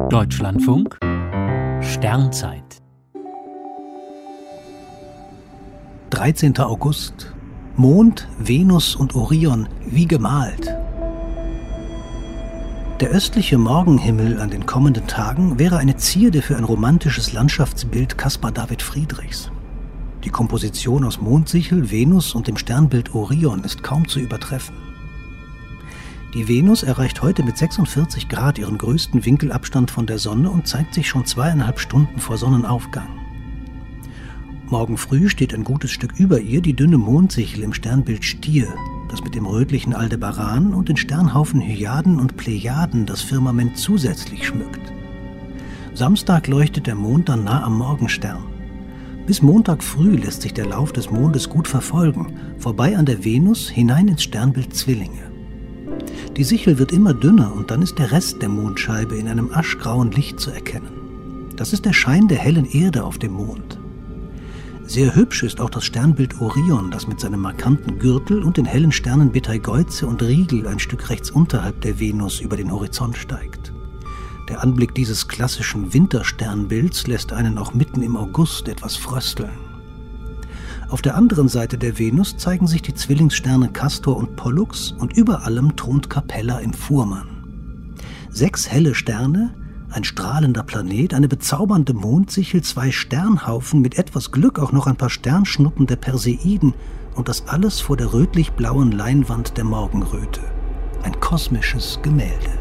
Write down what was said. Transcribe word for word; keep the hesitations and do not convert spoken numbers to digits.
Deutschlandfunk Sternzeit dreizehnter August. Mond, Venus und Orion wie gemalt. Der östliche Morgenhimmel an den kommenden Tagen wäre eine Zierde für ein romantisches Landschaftsbild Caspar David Friedrichs. Die Komposition aus Mondsichel, Venus und dem Sternbild Orion ist kaum zu übertreffen. Die Venus erreicht heute mit sechsundvierzig Grad ihren größten Winkelabstand von der Sonne und zeigt sich schon zweieinhalb Stunden vor Sonnenaufgang. Morgen früh steht ein gutes Stück über ihr die dünne Mondsichel im Sternbild Stier, das mit dem rötlichen Aldebaran und den Sternhaufen Hyaden und Plejaden das Firmament zusätzlich schmückt. Samstag leuchtet der Mond dann nah am Morgenstern. Bis Montag früh lässt sich der Lauf des Mondes gut verfolgen, vorbei an der Venus hinein ins Sternbild Zwillinge. Die Sichel wird immer dünner und dann ist der Rest der Mondscheibe in einem aschgrauen Licht zu erkennen. Das ist der Schein der hellen Erde auf dem Mond. Sehr hübsch ist auch das Sternbild Orion, das mit seinem markanten Gürtel und den hellen Sternen Beteigeuze und Rigel ein Stück rechts unterhalb der Venus über den Horizont steigt. Der Anblick dieses klassischen Wintersternbilds lässt einen auch mitten im August etwas frösteln. Auf der anderen Seite der Venus zeigen sich die Zwillingssterne Castor und Pollux und über allem thront Capella im Fuhrmann. Sechs helle Sterne, ein strahlender Planet, eine bezaubernde Mondsichel, zwei Sternhaufen, mit etwas Glück auch noch ein paar Sternschnuppen der Perseiden und das alles vor der rötlich-blauen Leinwand der Morgenröte. Ein kosmisches Gemälde.